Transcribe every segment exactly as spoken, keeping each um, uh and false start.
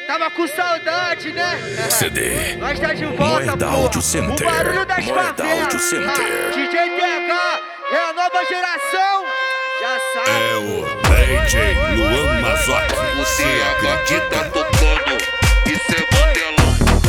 Tava com saudade, né? C D. Nós tá de volta, Moeda pô. Audio Center. O barulho das Moeda favelas. Audio Center. D J T H é a nova geração. Já sabe. É o D J Luan Mazoc. Você acredita tocando, isso é modelão.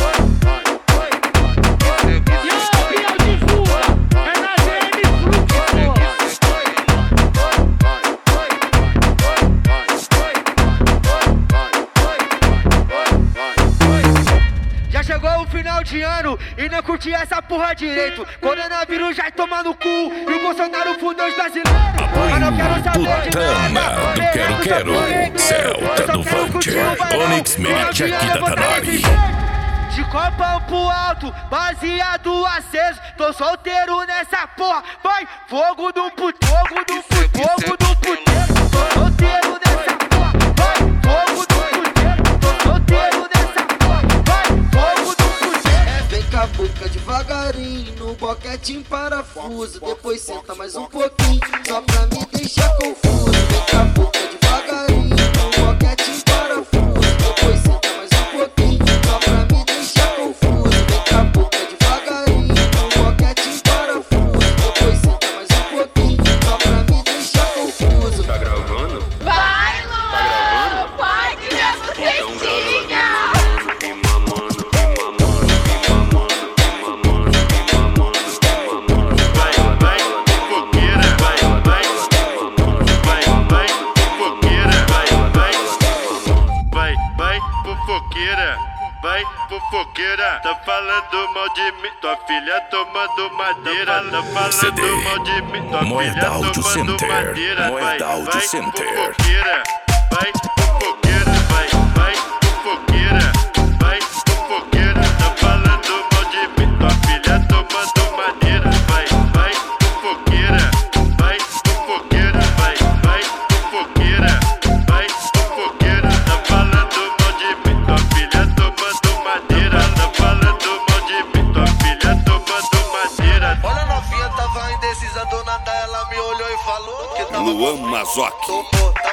Já chegou o final de ano e não curti essa porra direito. Coronavírus já toma no cu e o Bolsonaro fudeu os brasileiros. Mas não quero saber de nada. do Quero Quero, Celta do Vante, Onyx Merichek da Tanari. De copão pro alto, baseado aceso. Tô solteiro nessa porra. Vai, fogo do puto, fogo do puto, fogo do puteiro. Tô solteiro nessa porra. Vai, fogo do puteiro. Tô solteiro nessa porra. Vai, fogo do puteiro. Vem com a boca devagarinho, no boquete em parafuso. Depois senta mais um pouquinho, só pra me deixar confuso. Vem com a boca devagarinho, no boquete em parafuso. Depois senta mais um pouquinho, só pra me deixar confuso. Vem com a boca devagarinho, no boquete em parafuso. Depois senta mais um pouquinho, só pra me deixar confuso. Tá gravando? Vai, Luan! Pode mesmo, Cestinha! Vai, fofoqueira, tá falando mal de mim, tua filha tomando madeira, tá falando mal de mim, tua Moeda filha Audio tomando Center. madeira, Moeda vai, Audio vai, Center. fofoqueira, vai, fofoqueira, vai, vai, fofoqueira, vai, fofoqueira, tá falando mal de mim, tua filha tomando madeira, vai, vai, fofoqueira, vai, fofoqueira, vai, vai, fofoqueira, vai, fofoqueira, tá falando mal de mim, tua filha tomando madeira, tá falando mal de mim, tua filha tomando madeira. Olha a novinha, tava indecisa do nada, ela me olhou e falou que tava Luan Mazoc. Topou,